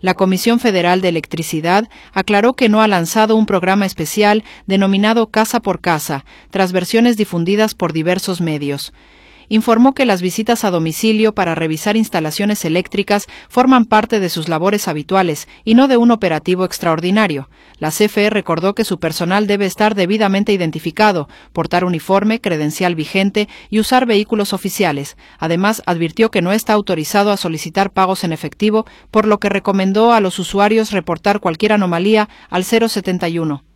La Comisión Federal de Electricidad aclaró que no ha lanzado un programa especial denominado Casa por Casa, tras versiones difundidas por diversos medios. Informó que las visitas a domicilio para revisar instalaciones eléctricas forman parte de sus labores habituales y no de un operativo extraordinario. La CFE recordó que su personal debe estar debidamente identificado, portar uniforme, credencial vigente y usar vehículos oficiales. Además, advirtió que no está autorizado a solicitar pagos en efectivo, por lo que recomendó a los usuarios reportar cualquier anomalía al 071.